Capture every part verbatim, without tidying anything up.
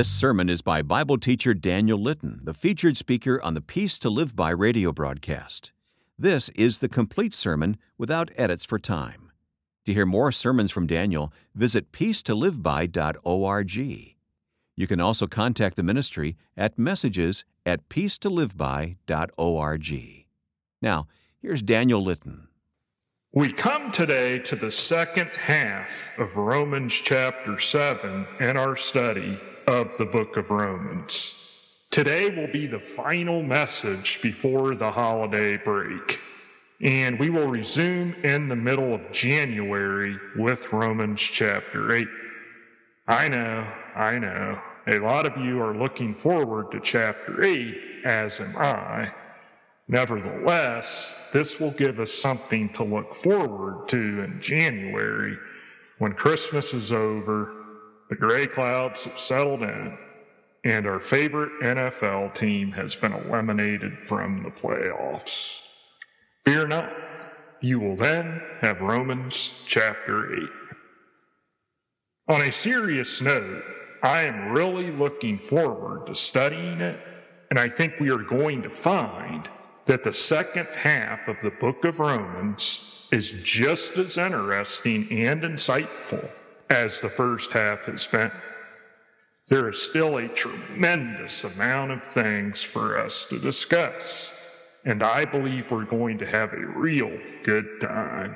This sermon is by Bible teacher Daniel Litton, the featured speaker on the Peace to Live By radio broadcast. This is the complete sermon without edits for time. To hear more sermons from Daniel, visit peace to live by dot org. You can also contact the ministry at messages at peace to live by dot org. Now, here's Daniel Litton. We come today to the second half of Romans chapter seven in our study of the book of Romans. Today will be the final message before the holiday break, and we will resume in the middle of January with Romans chapter eight. I know, I know, a lot of you are looking forward to chapter eight, as am I. Nevertheless, this will give us something to look forward to in January when Christmas is over, the gray clouds have settled in, and our favorite N F L team has been eliminated from the playoffs. Fear not, you will then have Romans chapter eight. On a serious note, I am really looking forward to studying it, and I think we are going to find that the second half of the book of Romans is just as interesting and insightful as the first half has been. There is still a tremendous amount of things for us to discuss, and I believe we're going to have a real good time.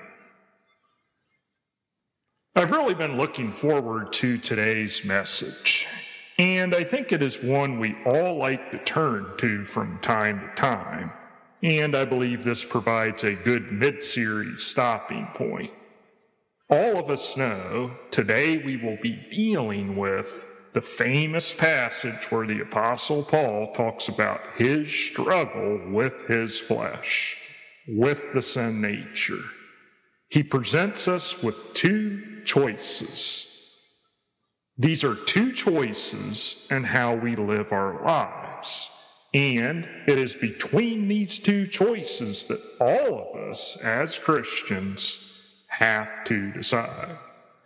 I've really been looking forward to today's message, and I think it is one we all like to turn to from time to time, and I believe this provides a good mid-series stopping point. All of us know today we will be dealing with the famous passage where the Apostle Paul talks about his struggle with his flesh, with the sin nature. He presents us with two choices. These are two choices in how we live our lives. And it is between these two choices that all of us as Christians have to decide.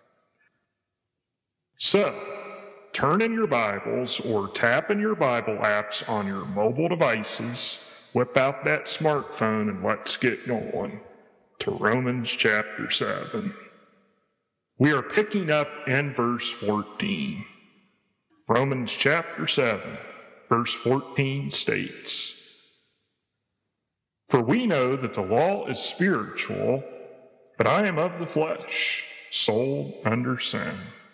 So, turn in your Bibles or tap in your Bible apps on your mobile devices, whip out that smartphone, and let's get going to Romans chapter seven. We are picking up in verse fourteen. Romans chapter seven, verse fourteen states, "For we know that the law is spiritual, but I am of the flesh, sold under sin."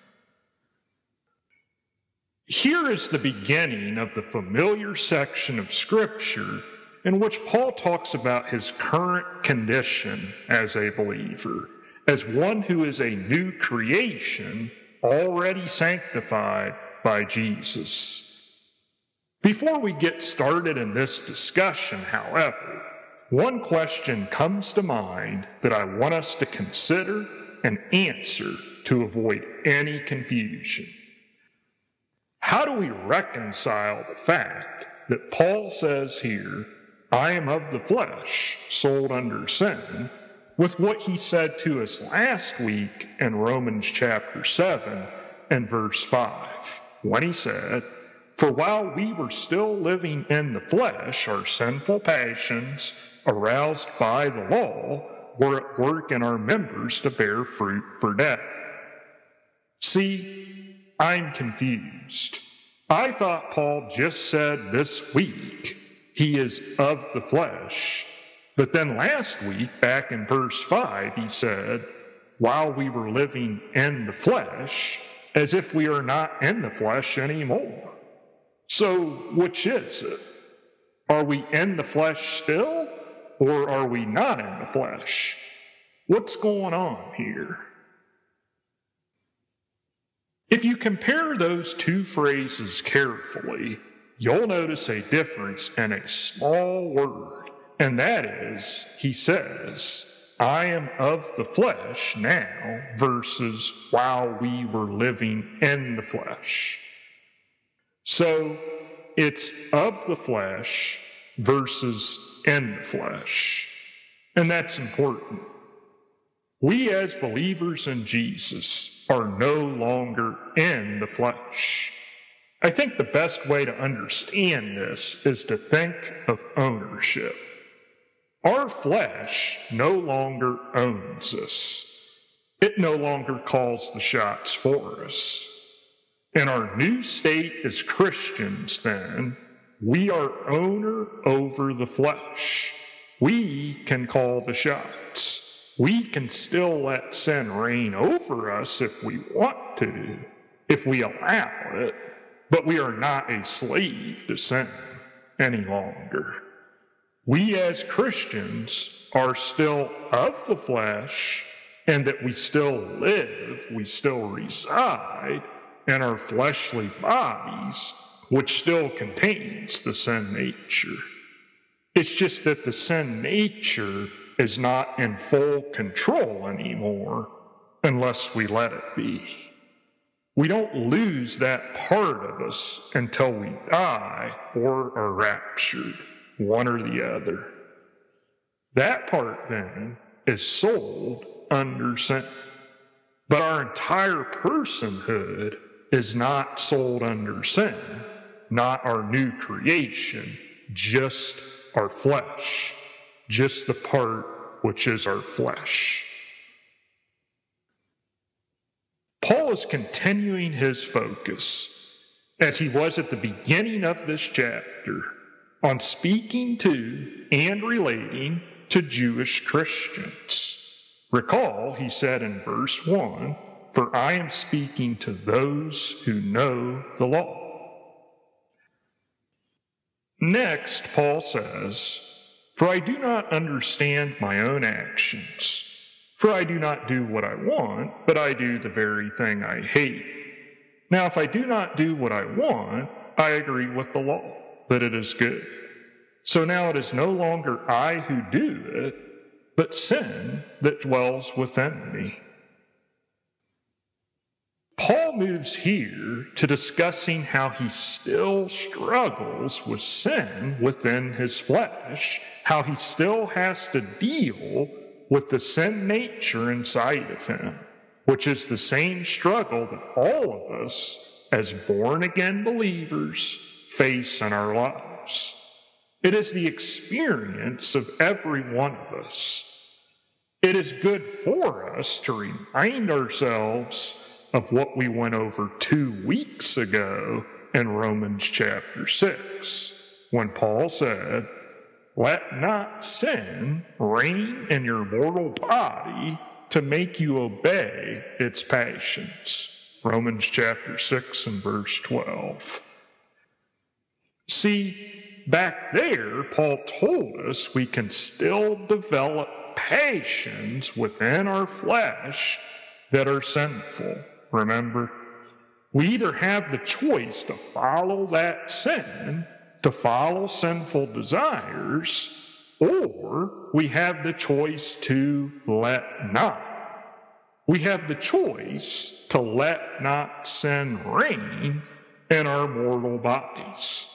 Here is the beginning of the familiar section of Scripture in which Paul talks about his current condition as a believer, as one who is a new creation, already sanctified by Jesus. Before we get started in this discussion, however, one question comes to mind that I want us to consider and answer to avoid any confusion. How do we reconcile the fact that Paul says here, "I am of the flesh, sold under sin," with what he said to us last week in Romans chapter seven and verse five, when he said, "For while we were still living in the flesh, our sinful passions, aroused by the law, were at work in our members to bear fruit for death." See, I'm confused. I thought Paul just said this week he is of the flesh, but then last week, back in verse five, he said, "While we were living in the flesh," as if we are not in the flesh anymore. So, which is it? Are we in the flesh still, or are we not in the flesh? What's going on here? If you compare those two phrases carefully, you'll notice a difference in a small word, and that is, he says, "I am of the flesh now," versus "while we were living in the flesh." So, it's of the flesh versus in the flesh, and that's important. We as believers in Jesus are no longer in the flesh. I think the best way to understand this is to think of ownership. Our flesh no longer owns us. It no longer calls the shots for us. In our new state as Christians, then, we are owner over the flesh. We can call the shots. We can still let sin reign over us if we want to, if we allow it, but we are not a slave to sin any longer. We as Christians are still of the flesh, and that we still live, we still reside in our fleshly bodies, which still contains the sin nature. It's just that the sin nature is not in full control anymore unless we let it be. We don't lose that part of us until we die or are raptured, one or the other. That part then is sold under sin. But our entire personhood is not sold under sin, not our new creation, just our flesh, just the part which is our flesh. Paul is continuing his focus, as he was at the beginning of this chapter, on speaking to and relating to Jewish Christians. Recall, he said in verse one, "For I am speaking to those who know the law." Next, Paul says, "For I do not understand my own actions. For I do not do what I want, but I do the very thing I hate. Now, if I do not do what I want, I agree with the law, that it is good. So now it is no longer I who do it, but sin that dwells within me." Paul moves here to discussing how he still struggles with sin within his flesh, how he still has to deal with the sin nature inside of him, which is the same struggle that all of us as born-again believers face in our lives. It is the experience of every one of us. It is good for us to remind ourselves of what we went over two weeks ago in Romans chapter six, when Paul said, "Let not sin reign in your mortal body to make you obey its passions." Romans chapter six and verse twelve. See, back there, Paul told us we can still develop passions within our flesh that are sinful. Remember? We either have the choice to follow that sin, to follow sinful desires, or we have the choice to let not. We have the choice to let not sin reign in our mortal bodies.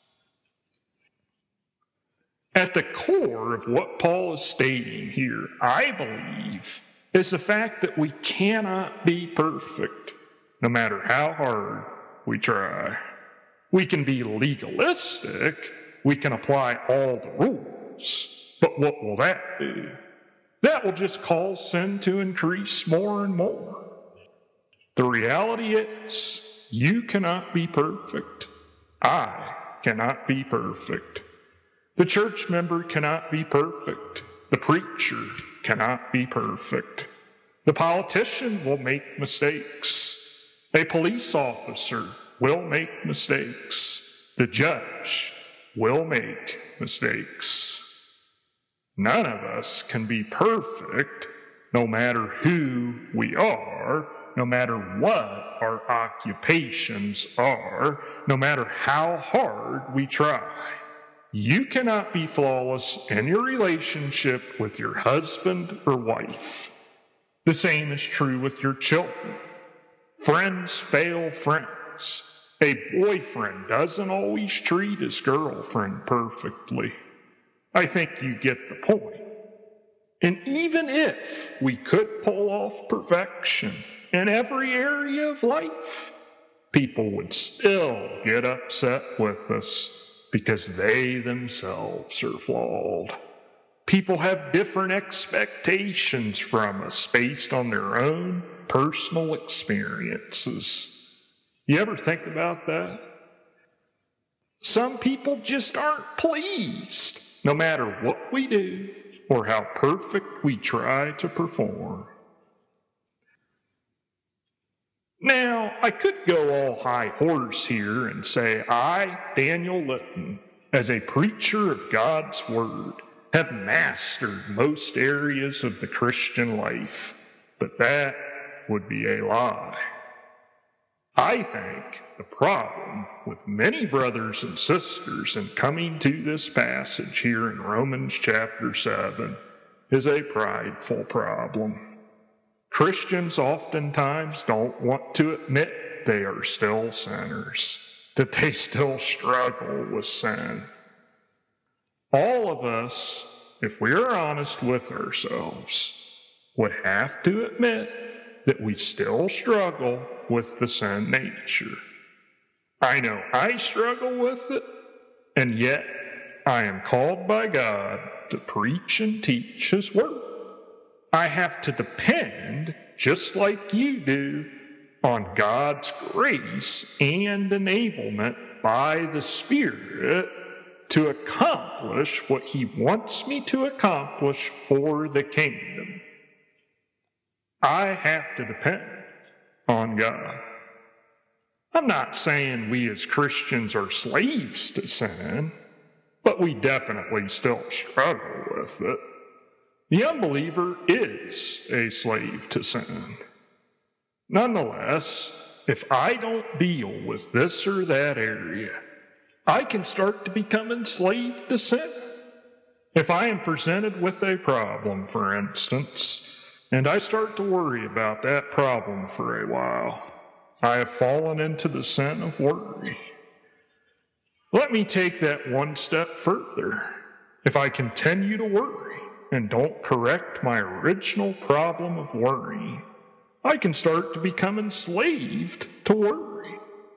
At the core of what Paul is stating here, I believe, is the fact that we cannot be perfect, no matter how hard we try. We can be legalistic, we can apply all the rules, but what will that do? That will just cause sin to increase more and more. The reality is, you cannot be perfect. I cannot be perfect. The church member cannot be perfect. The preacher cannot be perfect. The politician will make mistakes. A police officer will make mistakes. The judge will make mistakes. None of us can be perfect, no matter who we are, no matter what our occupations are, no matter how hard we try. You cannot be flawless in your relationship with your husband or wife. The same is true with your children. Friends fail friends. A boyfriend doesn't always treat his girlfriend perfectly. I think you get the point. And even if we could pull off perfection in every area of life, people would still get upset with us because they themselves are flawed. People have different expectations from us based on their own personal experiences. You ever think about that? Some people just aren't pleased, no matter what we do or how perfect we try to perform. Now, I could go all high horse here and say, I, Daniel Litton, as a preacher of God's Word, have mastered most areas of the Christian life, but that would be a lie. I think the problem with many brothers and sisters in coming to this passage here in Romans chapter seven is a prideful problem. Christians oftentimes don't want to admit they are still sinners, that they still struggle with sin. All of us, if we are honest with ourselves, would have to admit that we still struggle with the sin nature. I know I struggle with it, and yet I am called by God to preach and teach His Word. I have to depend, just like you do, on God's grace and enablement by the Spirit to accomplish what He wants me to accomplish for the kingdom. I have to depend on God. I'm not saying we as Christians are slaves to sin, but we definitely still struggle with it. The unbeliever is a slave to sin. Nonetheless, if I don't deal with this or that area, I can start to become enslaved to sin. If I am presented with a problem, for instance, and I start to worry about that problem for a while, I have fallen into the sin of worry. Let me take that one step further. If I continue to worry and don't correct my original problem of worry, I can start to become enslaved to worry.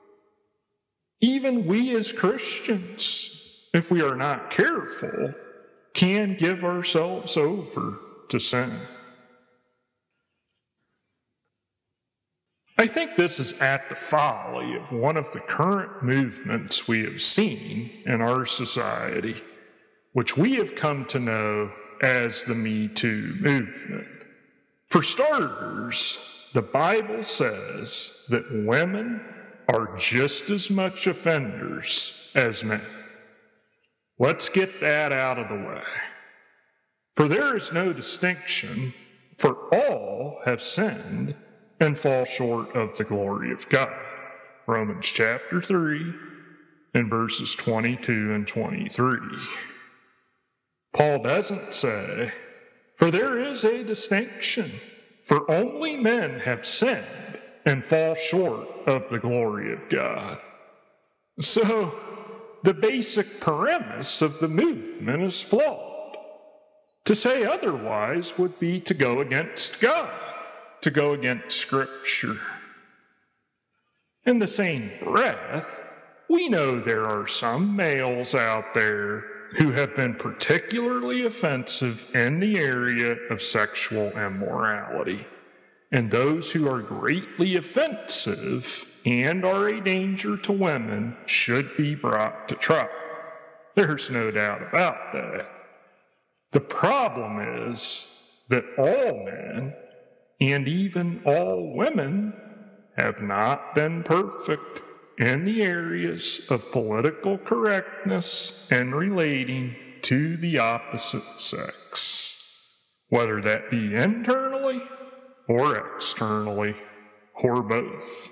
Even we as Christians, if we are not careful, can give ourselves over to sin. I think this is at the folly of one of the current movements we have seen in our society, which we have come to know as the Me Too movement. For starters, the Bible says that women are just as much offenders as men. Let's get that out of the way. For there is no distinction, for all have sinned and fall short of the glory of God. Romans chapter three and verses twenty-two and twenty-three. Paul doesn't say, for there is a distinction, for only men have sinned and fall short of the glory of God. So, the basic premise of the movement is flawed. To say otherwise would be to go against God, to go against Scripture. In the same breath, we know there are some males out there who have been particularly offensive in the area of sexual immorality, and those who are greatly offensive and are a danger to women should be brought to trial. There's no doubt about that. The problem is that all men, and even all women, have not been perfect in the areas of political correctness and relating to the opposite sex, whether that be internally or externally, or both.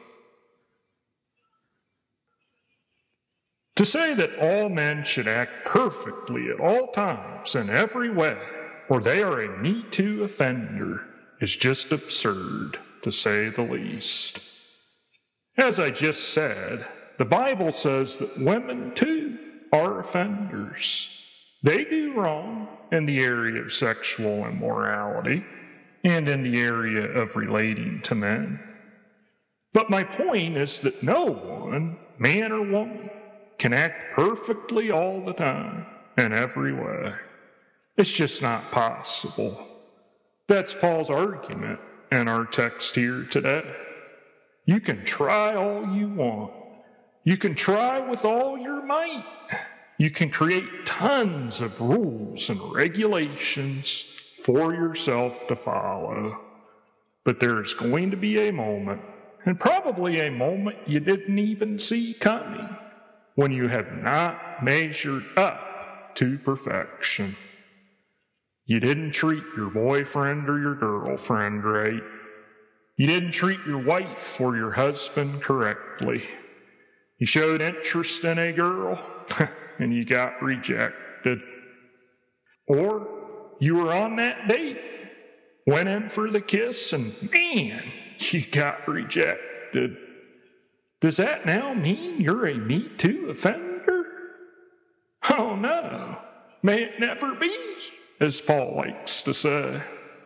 To say that all men should act perfectly at all times in every way, or they are a Me Too offender, is just absurd, to say the least. As I just said, the Bible says that women, too, are offenders. They do wrong in the area of sexual immorality and in the area of relating to men. But my point is that no one, man or woman, can act perfectly all the time in every way. It's just not possible. That's Paul's argument in our text here today. You can try all you want. You can try with all your might. You can create tons of rules and regulations for yourself to follow. But there's going to be a moment, and probably a moment you didn't even see coming, when you have not measured up to perfection. You didn't treat your boyfriend or your girlfriend right. You didn't treat your wife or your husband correctly. You showed interest in a girl and you got rejected. Or you were on that date, went in for the kiss, and man, you got rejected. Does that now mean you're a Me Too offender? Oh no, may it never be, as Paul likes to say.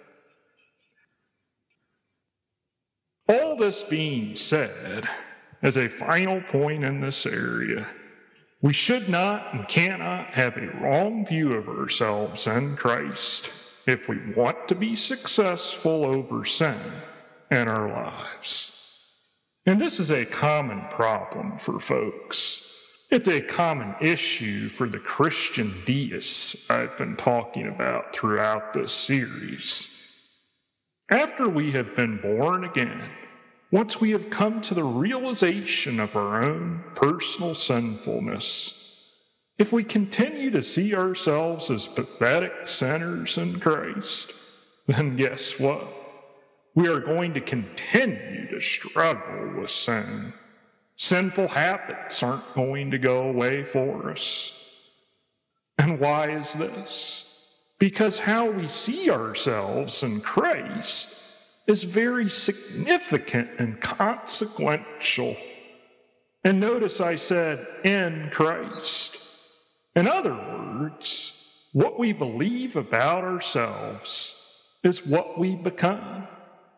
All this being said, as a final point in this area, we should not and cannot have a wrong view of ourselves in Christ if we want to be successful over sin in our lives. And this is a common problem for folks. It's a common issue for the Christian deists I've been talking about throughout this series. After we have been born again, once we have come to the realization of our own personal sinfulness, if we continue to see ourselves as pathetic sinners in Christ, then guess what? We are going to continue to struggle with sin. Sinful habits aren't going to go away for us. And why is this? Because how we see ourselves in Christ is very significant and consequential. And notice I said, in Christ. In other words, what we believe about ourselves is what we become.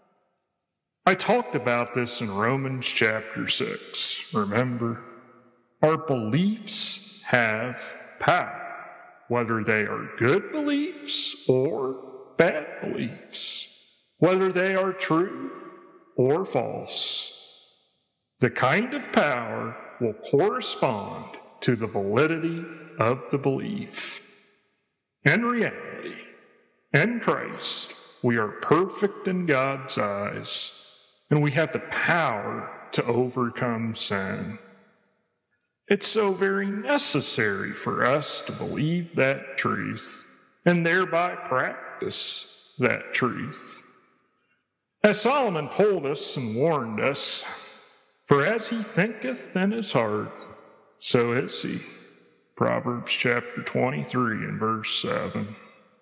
I talked about this in Romans chapter six, remember? Our beliefs have power, whether they are good beliefs or bad beliefs, whether they are true or false. The kind of power will correspond to the validity of the belief. In reality, in Christ, we are perfect in God's eyes, and we have the power to overcome sin. It's so very necessary for us to believe that truth and thereby practice that truth. As Solomon told us and warned us, for as he thinketh in his heart, so is he. Proverbs chapter twenty-three and verse seven.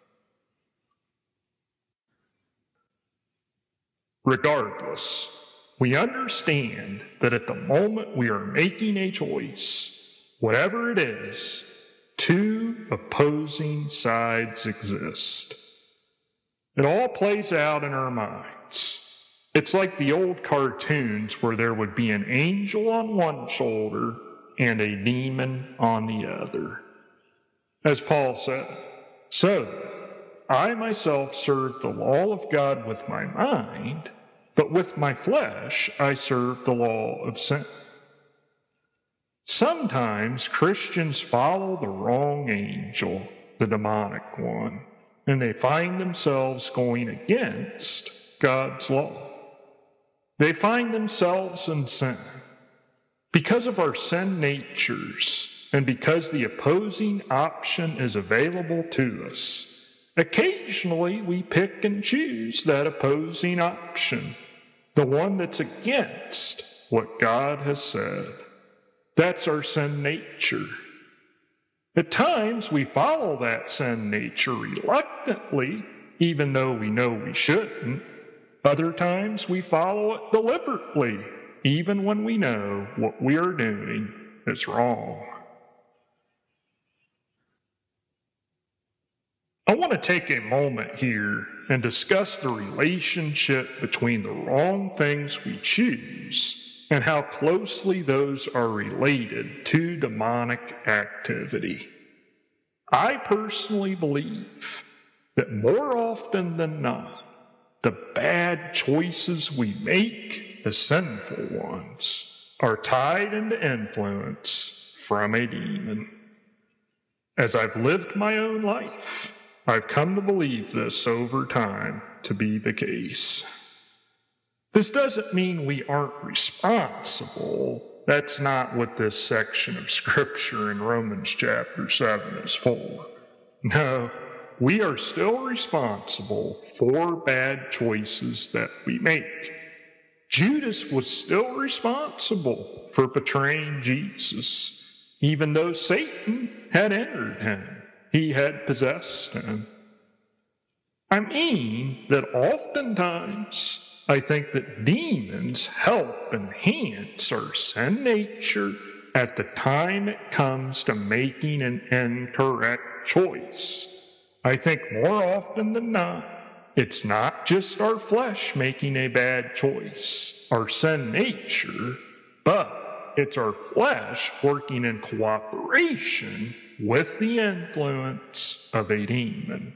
Regardless, we understand that at the moment we are making a choice, whatever it is, two opposing sides exist. It all plays out in our minds. It's like the old cartoons where there would be an angel on one shoulder and a demon on the other. As Paul said, so I myself serve the law of God with my mind, but with my flesh I serve the law of sin. Sometimes Christians follow the wrong angel, the demonic one, and they find themselves going against God's law. They find themselves in sin. Because of our sin natures, and because the opposing option is available to us, occasionally we pick and choose that opposing option, the one that's against what God has said. That's our sin nature. At times we follow that sin nature reluctantly, even though we know we shouldn't. Other times we follow it deliberately, even when we know what we are doing is wrong. I want to take a moment here and discuss the relationship between the wrong things we choose and how closely those are related to demonic activity. I personally believe that more often than not, the bad choices we make, the sinful ones, are tied into influence from a demon. As I've lived my own life, I've come to believe this over time to be the case. This doesn't mean we aren't responsible. That's not what this section of Scripture in Romans chapter seven is for. No, we are still responsible for bad choices that we make. Judas was still responsible for betraying Jesus, even though Satan had entered him. He had possessed him. I mean that oftentimes I think that demons help enhance our sin nature at the time it comes to making an incorrect choice. I think more often than not, it's not just our flesh making a bad choice, our sin nature, but it's our flesh working in cooperation with the influence of a demon.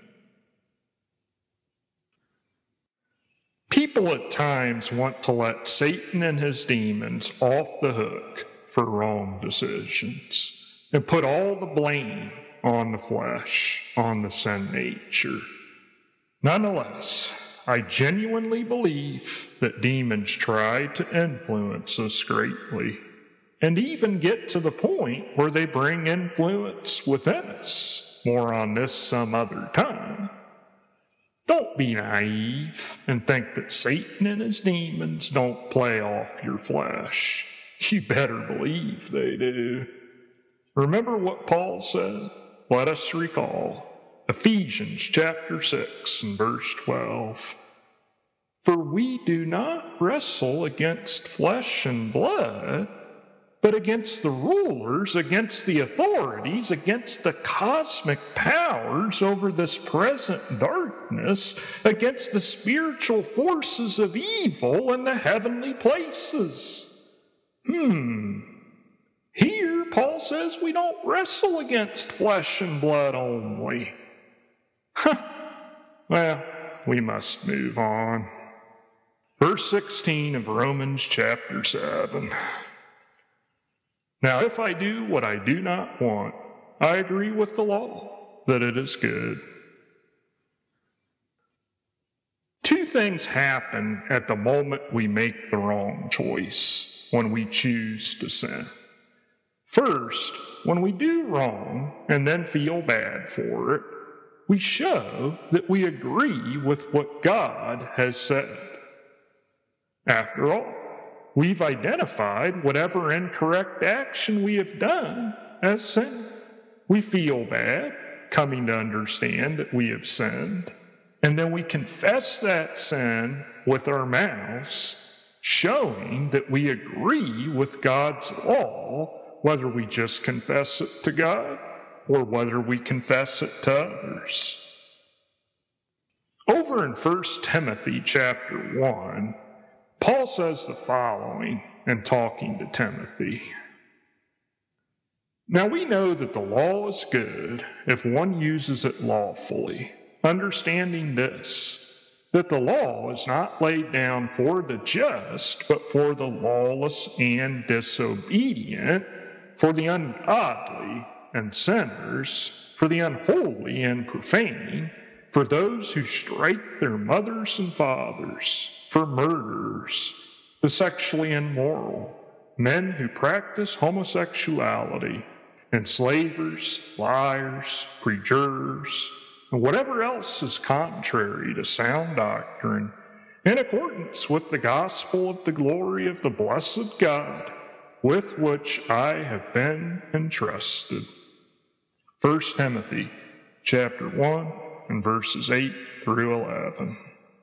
People at times want to let Satan and his demons off the hook for wrong decisions and put all the blame on the flesh, on the sin nature. Nonetheless, I genuinely believe that demons try to influence us greatly, and even get to the point where they bring influence within us. More on this some other time. Don't be naive and think that Satan and his demons don't play off your flesh. You better believe they do. Remember what Paul said? Let us recall Ephesians chapter six and verse twelve. For we do not wrestle against flesh and blood, but against the rulers, against the authorities, against the cosmic powers over this present darkness, against the spiritual forces of evil in the heavenly places. Hmm. Here, Paul says we don't wrestle against flesh and blood only. Huh. Well, we must move on. Verse sixteen of Romans chapter seven. Now, if I do what I do not want, I agree with the law that it is good. Two things happen at the moment we make the wrong choice, when we choose to sin. First, when we do wrong and then feel bad for it, we show that we agree with what God has said. After all, we've identified whatever incorrect action we have done as sin. We feel bad, coming to understand that we have sinned, and then we confess that sin with our mouths, showing that we agree with God's law, whether we just confess it to God or whether we confess it to others. Over in First Timothy chapter one, Paul says the following in talking to Timothy. Now we know that the law is good if one uses it lawfully, understanding this, that the law is not laid down for the just, but for the lawless and disobedient, for the ungodly and sinners, for the unholy and profane, for those who strike their mothers and fathers, for murderers, the sexually immoral, men who practice homosexuality, enslavers, liars, perjurers, and whatever else is contrary to sound doctrine, in accordance with the gospel of the glory of the blessed God, with which I have been entrusted. First Timothy chapter one and verses eight through eleven.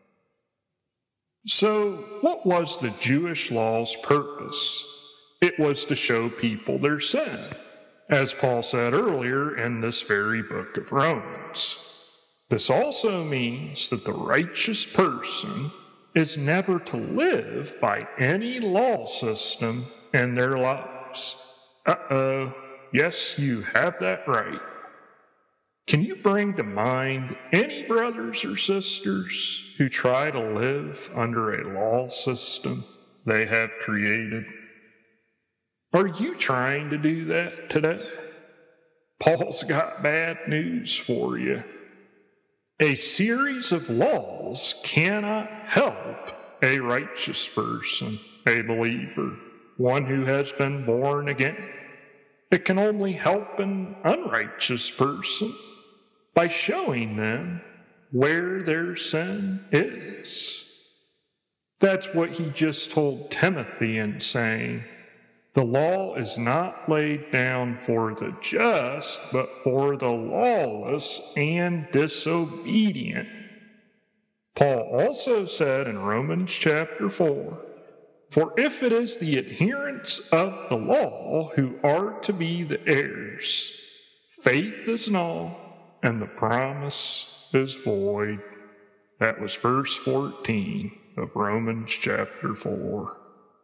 So, what was the Jewish law's purpose? It was to show people their sin, as Paul said earlier in this very book of Romans. This also means that the righteous person is never to live by any law system in their lives. Uh-oh, yes, you have that right. Can you bring to mind any brothers or sisters who try to live under a law system they have created? Are you trying to do that today? Paul's got bad news for you. A series of laws cannot help a righteous person, a believer, one who has been born again. It can only help an unrighteous person by showing them where their sin is. That's what he just told Timothy in saying, the law is not laid down for the just, but for the lawless and disobedient. Paul also said in Romans chapter four, for if it is the adherents of the law who are to be the heirs, faith is null and the promise is void. That was verse fourteen of Romans chapter four.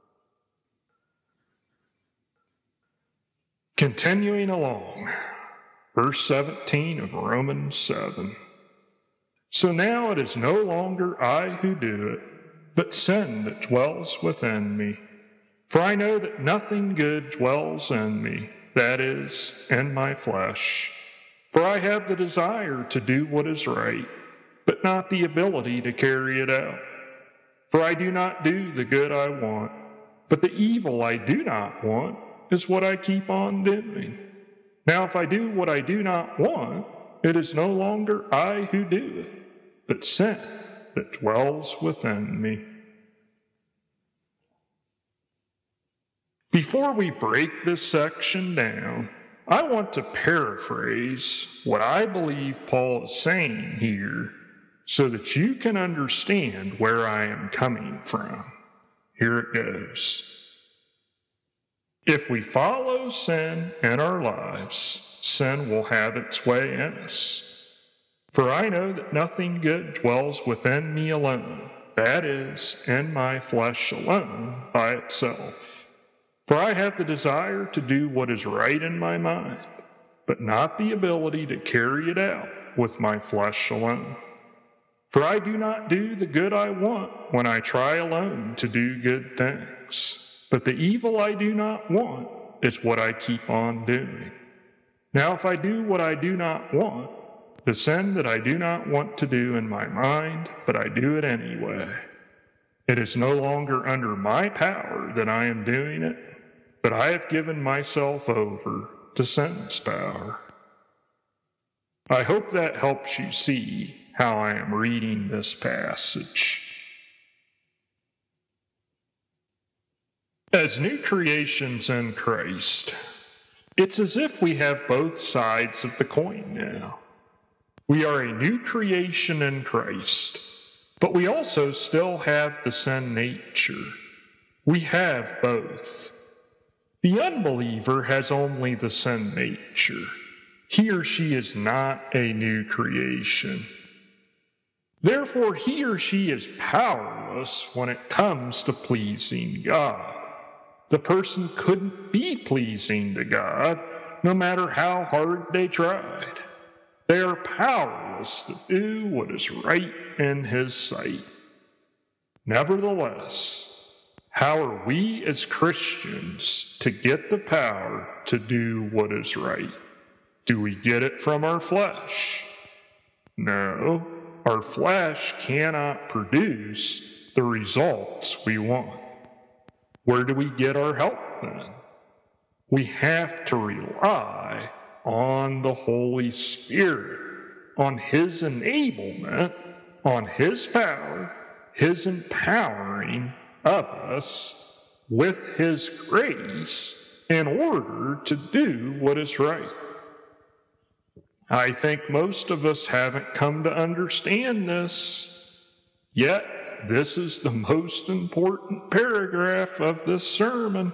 Continuing along, verse seventeen of Romans seven. So now it is no longer I who do it, but sin that dwells within me. For I know that nothing good dwells in me, that is, in my flesh. For I have the desire to do what is right, but not the ability to carry it out. For I do not do the good I want, but the evil I do not want is what I keep on doing. Now if I do what I do not want, it is no longer I who do it, but sin that dwells within me. Before we break this section down, I want to paraphrase what I believe Paul is saying here so that you can understand where I am coming from. Here it goes. If we follow sin in our lives, sin will have its way in us. For I know that nothing good dwells within me alone, that is, in my flesh alone by itself. For I have the desire to do what is right in my mind, but not the ability to carry it out with my flesh alone. For I do not do the good I want when I try alone to do good things. But the evil I do not want is what I keep on doing. Now if I do what I do not want, the sin that I do not want to do in my mind, but I do it anyway, it is no longer under my power that I am doing it, but I have given myself over to sin's power. I hope that helps you see how I am reading this passage. As new creations in Christ, it's as if we have both sides of the coin now. We are a new creation in Christ, but we also still have the sin nature. We have both. The unbeliever has only the sin nature. He or she is not a new creation. Therefore, he or she is powerless when it comes to pleasing God. The person couldn't be pleasing to God no matter how hard they tried. They are powerless to do what is right in His sight. Nevertheless, how are we as Christians to get the power to do what is right? Do we get it from our flesh? No, our flesh cannot produce the results we want. Where do we get our help then? We have to rely on the Holy Spirit, on His enablement, on His power, His empowering of us with His grace in order to do what is right. I think most of us haven't come to understand this, yet this is the most important paragraph of this sermon.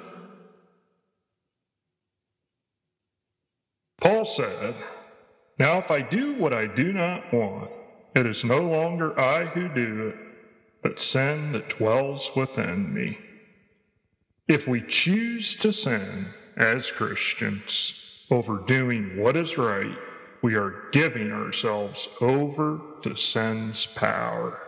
Paul said, "Now if I do what I do not want, it is no longer I who do it, but sin that dwells within me. If we choose to sin as Christians over doing what is right, we are giving ourselves over to sin's power.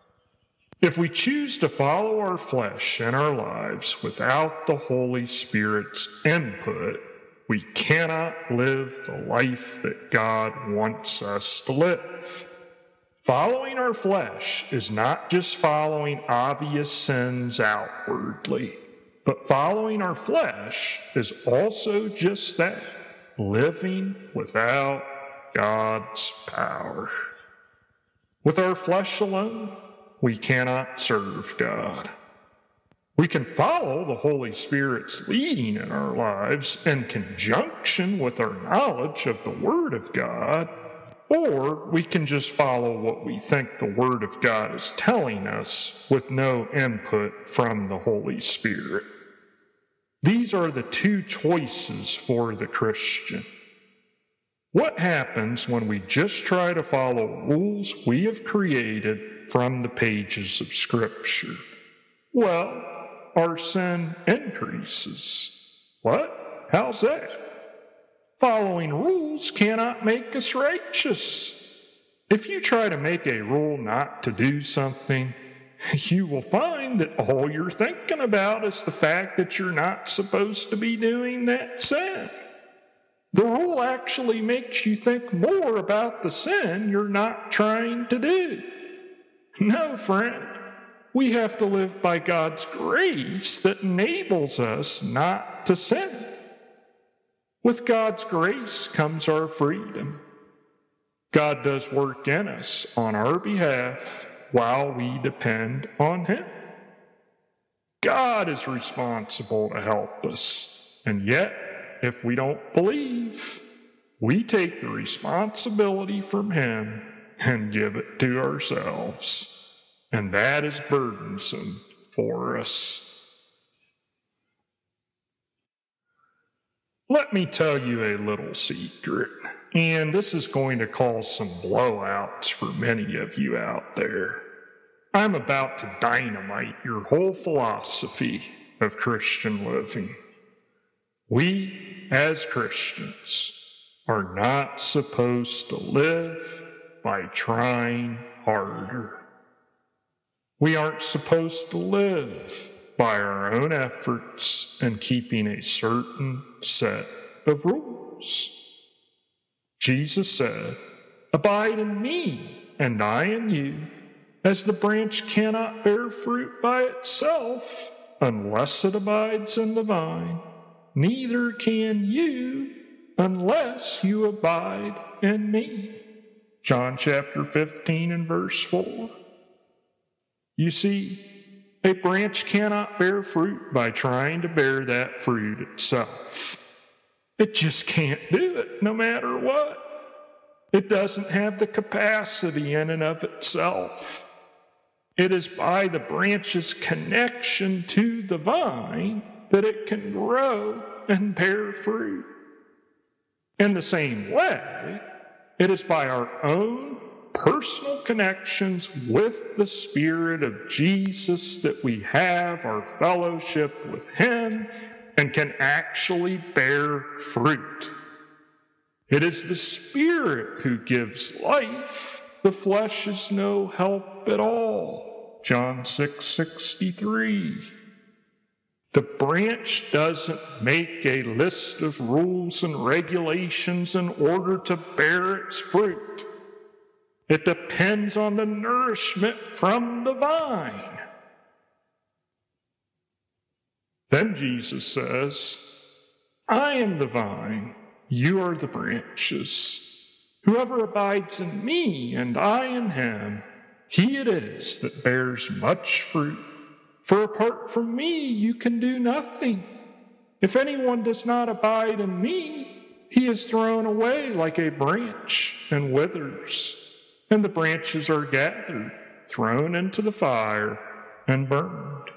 If we choose to follow our flesh in our lives without the Holy Spirit's input, we cannot live the life that God wants us to live. Following our flesh is not just following obvious sins outwardly, but following our flesh is also just that, living without God's power. With our flesh alone, we cannot serve God. We can follow the Holy Spirit's leading in our lives in conjunction with our knowledge of the Word of God, or we can just follow what we think the Word of God is telling us with no input from the Holy Spirit. These are the two choices for the Christian. What happens when we just try to follow rules we have created from the pages of Scripture? Well, our sin increases. What? How's that? Following rules cannot make us righteous. If you try to make a rule not to do something, you will find that all you're thinking about is the fact that you're not supposed to be doing that sin. The rule actually makes you think more about the sin you're not trying to do. No, friend. We have to live by God's grace that enables us not to sin. With God's grace comes our freedom. God does work in us on our behalf while we depend on Him. God is responsible to help us, and yet, if we don't believe, we take the responsibility from Him and give it to ourselves. And that is burdensome for us. Let me tell you a little secret, and this is going to cause some blowouts for many of you out there. I'm about to dynamite your whole philosophy of Christian living. We, as Christians, are not supposed to live by trying harder. We aren't supposed to live by our own efforts and keeping a certain set of rules. Jesus said, "Abide in me, and I in you, as the branch cannot bear fruit by itself unless it abides in the vine. Neither can you unless you abide in me." John chapter fifteen and verse four. You see, a branch cannot bear fruit by trying to bear that fruit itself. It just can't do it, no matter what. It doesn't have the capacity in and of itself. It is by the branch's connection to the vine that it can grow and bear fruit. In the same way, it is by our own personal connections with the Spirit of Jesus that we have our fellowship with Him and can actually bear fruit. It is the Spirit who gives life. The flesh is no help at all. John six sixty-three. The branch doesn't make a list of rules and regulations in order to bear its fruit. It depends on the nourishment from the vine. Then Jesus says, "I am the vine, you are the branches. Whoever abides in me and I in him, he it is that bears much fruit. For apart from me you can do nothing. If anyone does not abide in me, he is thrown away like a branch and withers. And the branches are gathered, thrown into the fire, and burned."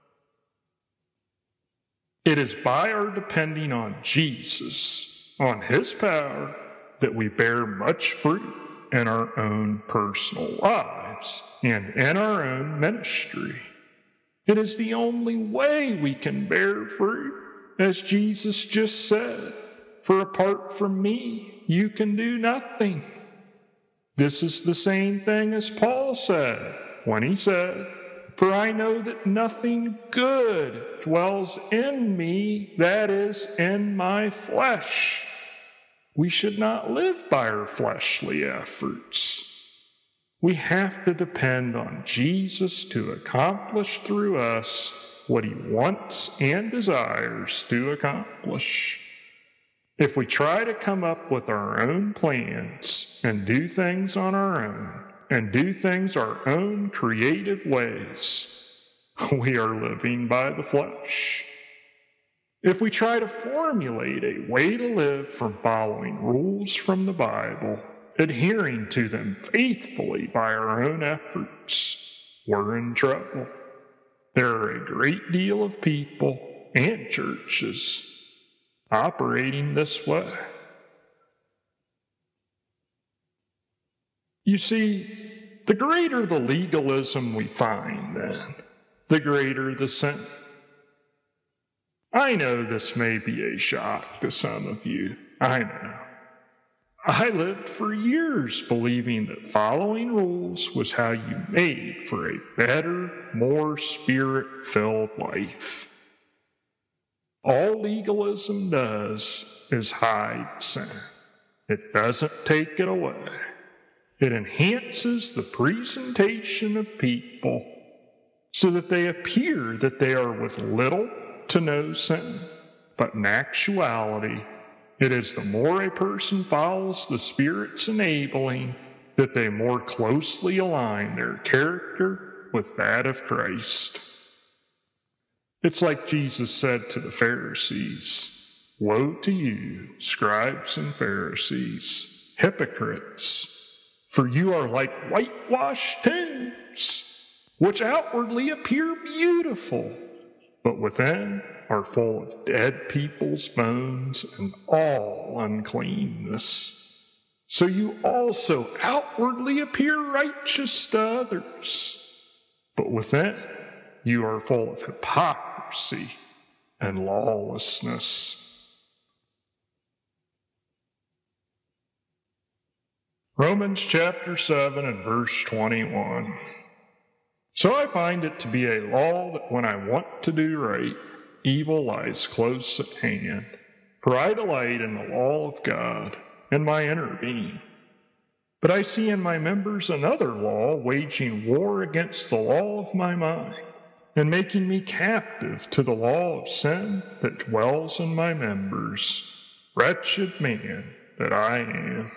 It is by our depending on Jesus, on His power, that we bear much fruit in our own personal lives and in our own ministry. It is the only way we can bear fruit, as Jesus just said, "For apart from me, you can do nothing." This is the same thing as Paul said when he said, "For I know that nothing good dwells in me, that is, in my flesh." We should not live by our fleshly efforts. We have to depend on Jesus to accomplish through us what he wants and desires to accomplish. If we try to come up with our own plans and do things on our own, and do things our own creative ways, we are living by the flesh. If we try to formulate a way to live from following rules from the Bible, adhering to them faithfully by our own efforts, we're in trouble. There are a great deal of people and churches operating this way. You see, the greater the legalism we find, then, the greater the sin. I know this may be a shock to some of you. I know. I lived for years believing that following rules was how you made for a better, more spirit-filled life. All legalism does is hide sin. It doesn't take it away. It enhances the presentation of people so that they appear that they are with little to no sin. But in actuality, it is the more a person follows the Spirit's enabling that they more closely align their character with that of Christ. It's like Jesus said to the Pharisees, "Woe to you, scribes and Pharisees, hypocrites, for you are like whitewashed tombs, which outwardly appear beautiful, but within are full of dead people's bones and all uncleanness. So you also outwardly appear righteous to others, but within you are full of hypocrisy and lawlessness." Romans chapter seven and verse twenty-one. "So I find it to be a law that when I want to do right, evil lies close at hand. For I delight in the law of God in my inner being. But I see in my members another law waging war against the law of my mind, and making me captive to the law of sin that dwells in my members. Wretched man that I am."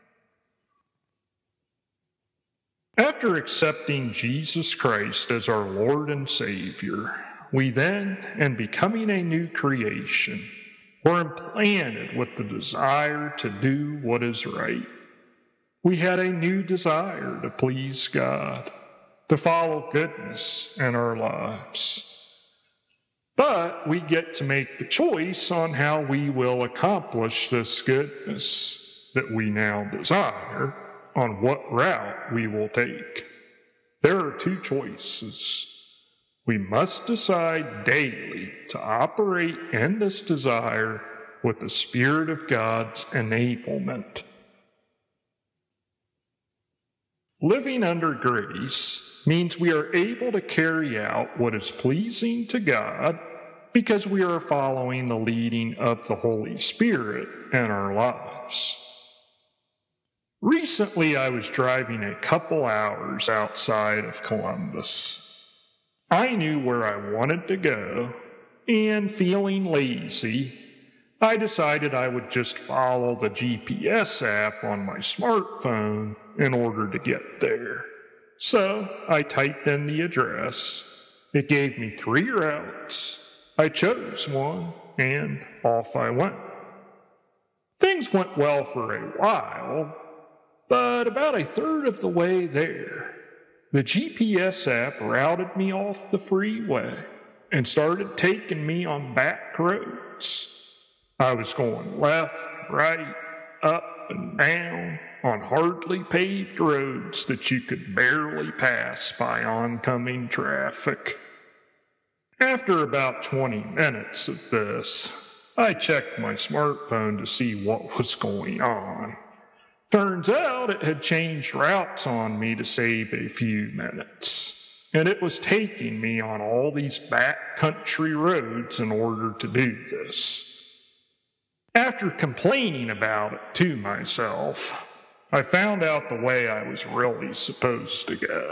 After accepting Jesus Christ as our Lord and Savior, we then, in becoming a new creation, were implanted with the desire to do what is right. We had a new desire to please God, to follow goodness in our lives. But we get to make the choice on how we will accomplish this goodness that we now desire, on what route we will take. There are two choices. We must decide daily to operate in this desire with the Spirit of God's enablement. Living under grace means we are able to carry out what is pleasing to God because we are following the leading of the Holy Spirit in our lives. Recently, I was driving a couple hours outside of Columbus. I knew where I wanted to go, and feeling lazy, I decided I would just follow the G P S app on my smartphone in order to get there. So I typed in the address. It gave me three routes. I chose one, and off I went. Things went well for a while, but about a third of the way there, the G P S app routed me off the freeway and started taking me on back roads. I was going left, right, up, and down on hardly paved roads that you could barely pass by oncoming traffic. After about twenty minutes of this, I checked my smartphone to see what was going on. Turns out it had changed routes on me to save a few minutes, and it was taking me on all these backcountry roads in order to do this. After complaining about it to myself, I found out the way I was really supposed to go.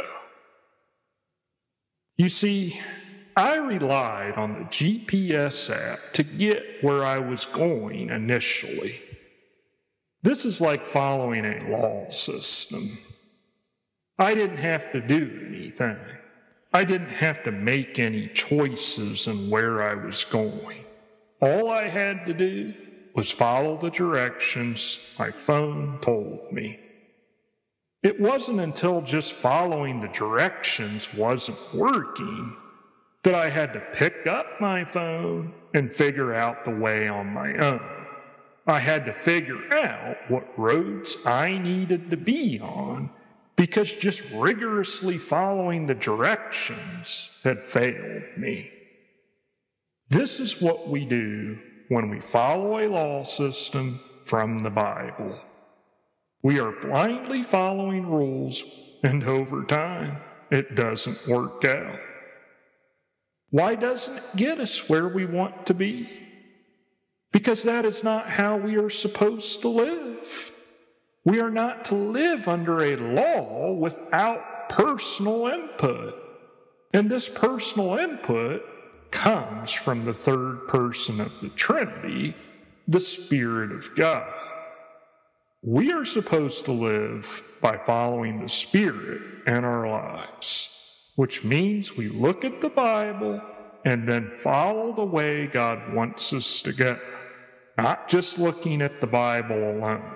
You see, I relied on the G P S app to get where I was going initially. This is like following a law system. I didn't have to do anything. I didn't have to make any choices in where I was going. All I had to do was follow the directions my phone told me. It wasn't until just following the directions wasn't working that I had to pick up my phone and figure out the way on my own. I had to figure out what roads I needed to be on because just rigorously following the directions had failed me. This is what we do when we follow a law system from the Bible. We are blindly following rules, and over time, it doesn't work out. Why doesn't it get us where we want to be? Because that is not how we are supposed to live. We are not to live under a law without personal input. And this personal input comes from the third person of the Trinity, the Spirit of God. We are supposed to live by following the Spirit in our lives, which means we look at the Bible and then follow the way God wants us to go, not just looking at the Bible alone.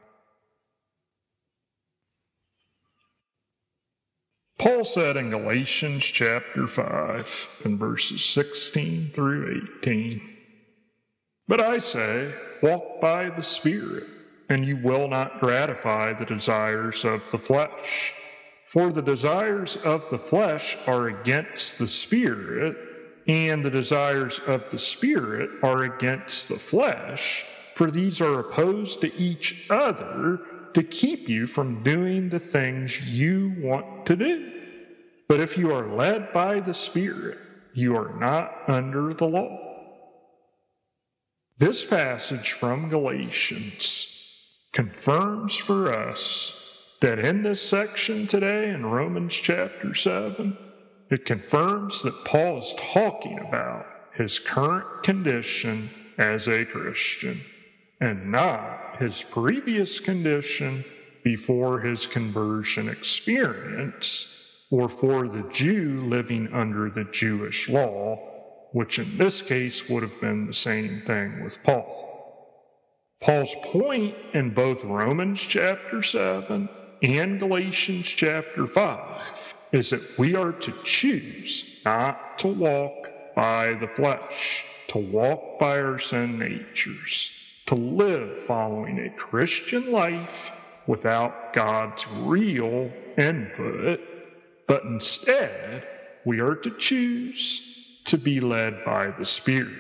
Paul said in Galatians chapter five, in verses sixteen through eighteen, "But I say, walk by the Spirit, and you will not gratify the desires of the flesh. For the desires of the flesh are against the Spirit, and the desires of the Spirit are against the flesh, for these are opposed to each other to keep you from doing the things you want to do. But if you are led by the Spirit, you are not under the law." This passage from Galatians confirms for us that in this section today in Romans chapter seven, it confirms that Paul is talking about his current condition as a Christian and not his previous condition before his conversion experience, or for the Jew living under the Jewish law, which in this case would have been the same thing with Paul. Paul's point in both Romans chapter seven and Galatians chapter five is that we are to choose not to walk by the flesh, to walk by our sin natures, to live following a Christian life without God's real input, but instead we are to choose to be led by the Spirit.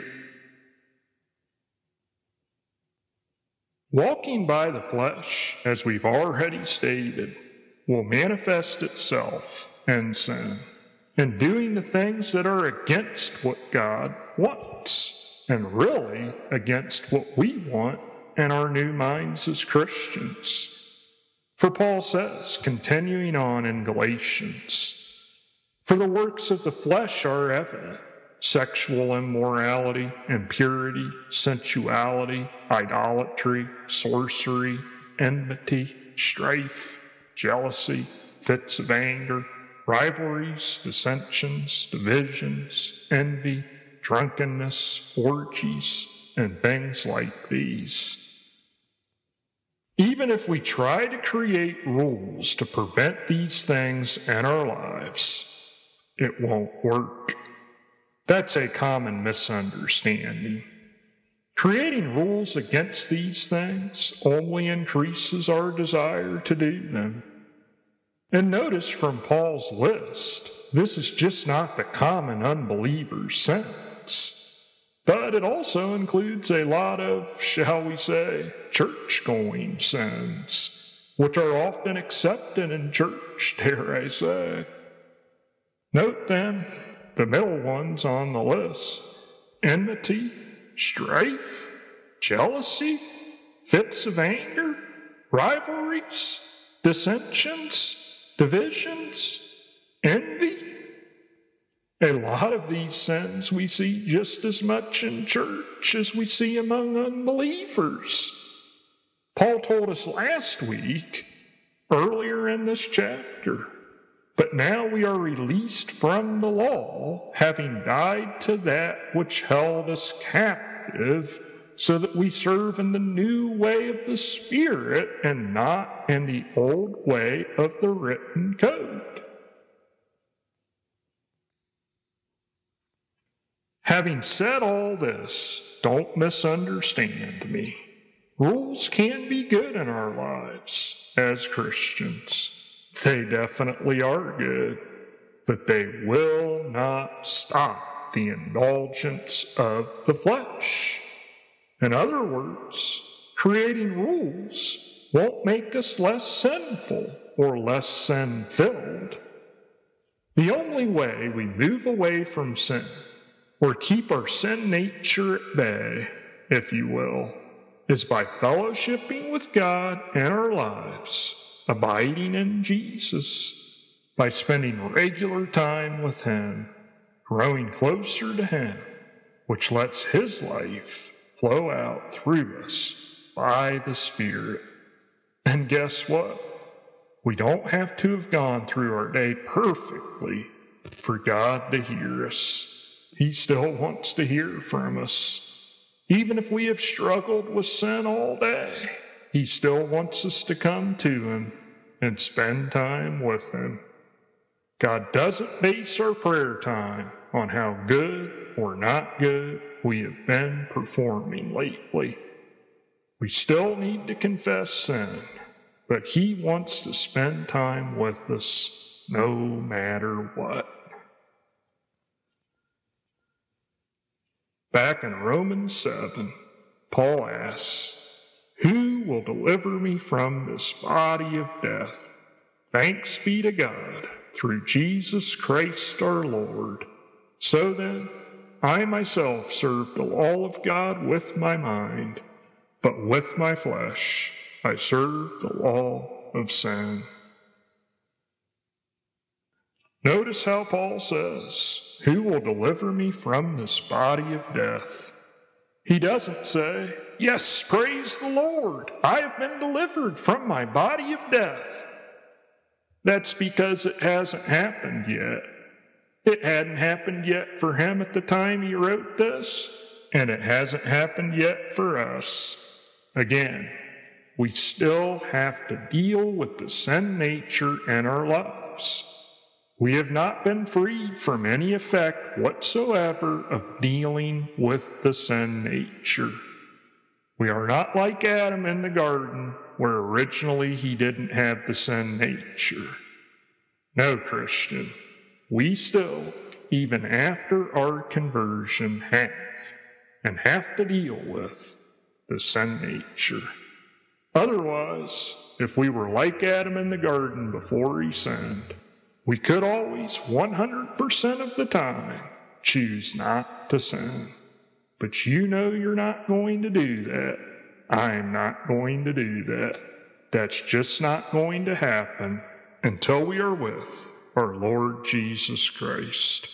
Walking by the flesh, as we've already stated, will manifest itself in sin, in doing the things that are against what God wants, and really against what we want in our new minds as Christians. For Paul says, continuing on in Galatians, "For the works of the flesh are evident: sexual immorality, impurity, sensuality, idolatry, sorcery, enmity, strife, jealousy, fits of anger, rivalries, dissensions, divisions, envy, drunkenness, orgies, and things like these." Even if we try to create rules to prevent these things in our lives, it won't work. That's a common misunderstanding. Creating rules against these things only increases our desire to do them. And notice from Paul's list, this is just not the common unbeliever's sins, but it also includes a lot of, shall we say, church-going sins, which are often accepted in church, dare I say. Note then, the middle ones on the list: enmity, strife, jealousy, fits of anger, rivalries, dissensions, divisions, envy. A lot of these sins we see just as much in church as we see among unbelievers. Paul told us last week, earlier in this chapter, but now we are released from the law, having died to that which held us captive, so that we serve in the new way of the Spirit and not in the old way of the written code. Having said all this, don't misunderstand me. Rules can be good in our lives as Christians. They definitely are good, but they will not stop the indulgence of the flesh. In other words, creating rules won't make us less sinful or less sin-filled. The only way we move away from sin, or keep our sin nature at bay, if you will, is by fellowshipping with God in our lives, abiding in Jesus, by spending regular time with Him, growing closer to Him, which lets His life flow out through us by the Spirit. And guess what? We don't have to have gone through our day perfectly for God to hear us. He still wants to hear from us. Even if we have struggled with sin all day, He still wants us to come to Him and spend time with Him. God doesn't base our prayer time on how good or not good we have been performing lately. We still need to confess sin, but He wants to spend time with us no matter what. Back in Romans seven, Paul asks, "Who will deliver me from this body of death? Thanks be to God through Jesus Christ our Lord. So then, I myself serve the law of God with my mind, but with my flesh I serve the law of sin." Notice how Paul says, "Who will deliver me from this body of death?" He doesn't say, "Yes, praise the Lord, I have been delivered from my body of death." That's because it hasn't happened yet. It hadn't happened yet for him at the time he wrote this, and it hasn't happened yet for us. Again, we still have to deal with the sin nature in our lives. We have not been freed from any effect whatsoever of dealing with the sin nature. We are not like Adam in the garden, where originally he didn't have the sin nature. No, Christian, we still, even after our conversion, have and have to deal with the sin nature. Otherwise, if we were like Adam in the garden before he sinned, we could always, one hundred percent of the time, choose not to sin. But you know you're not going to do that. I'm not going to do that. That's just not going to happen until we are with our Lord Jesus Christ.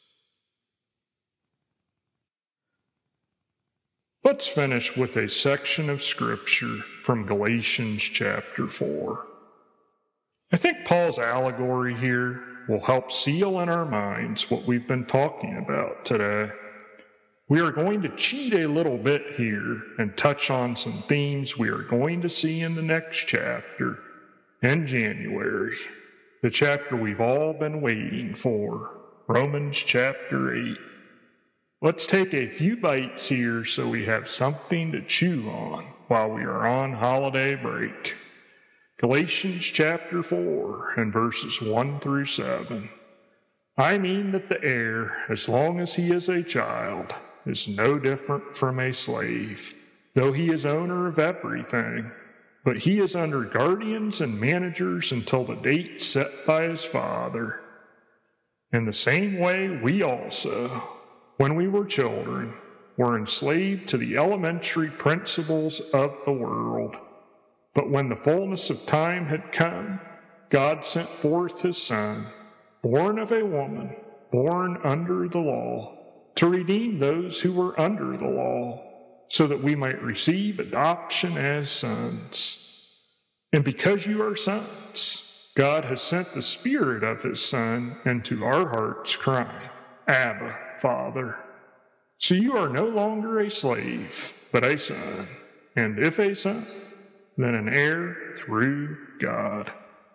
Let's finish with a section of Scripture from Galatians chapter four. I think Paul's allegory here will help seal in our minds what we've been talking about today. We are going to cheat a little bit here and touch on some themes we are going to see in the next chapter in January, the chapter we've all been waiting for, Romans chapter eight. Let's take a few bites here so we have something to chew on while we are on holiday break. Galatians chapter four and verses one through seven. I mean that the heir, as long as he is a child, is no different from a slave, though he is owner of everything. But he is under guardians and managers until the date set by his father. In the same way, we also, when we were children, were enslaved to the elementary principles of the world. But when the fullness of time had come, God sent forth his Son, born of a woman, born under the law, to redeem those who were under the law, so that we might receive adoption as sons. And because you are sons, God has sent the Spirit of his Son into our hearts, crying, Abba, Father. So you are no longer a slave, but a son, and if a son, then an heir through God.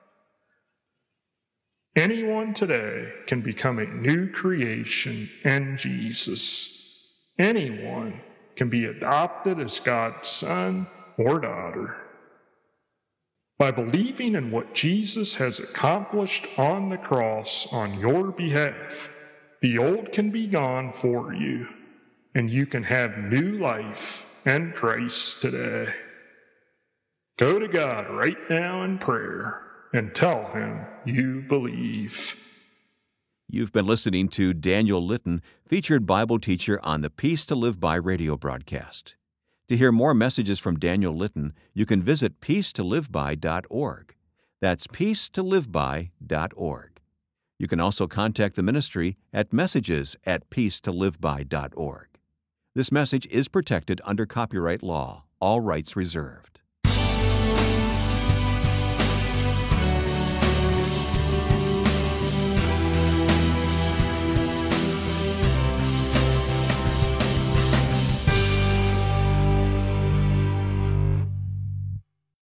Anyone today can become a new creation in Jesus. Anyone can be adopted as God's son or daughter. By believing in what Jesus has accomplished on the cross on your behalf, the old can be gone for you, and you can have new life in Christ today. Go to God right now in prayer and tell him you believe. You've been listening to Daniel Litton, featured Bible teacher on the Peace to Live By radio broadcast. To hear more messages from Daniel Litton, you can visit peace to live by dot org. That's peace to live by dot org. You can also contact the ministry at messages at peace to live by dot org. This message is protected under copyright law, all rights reserved.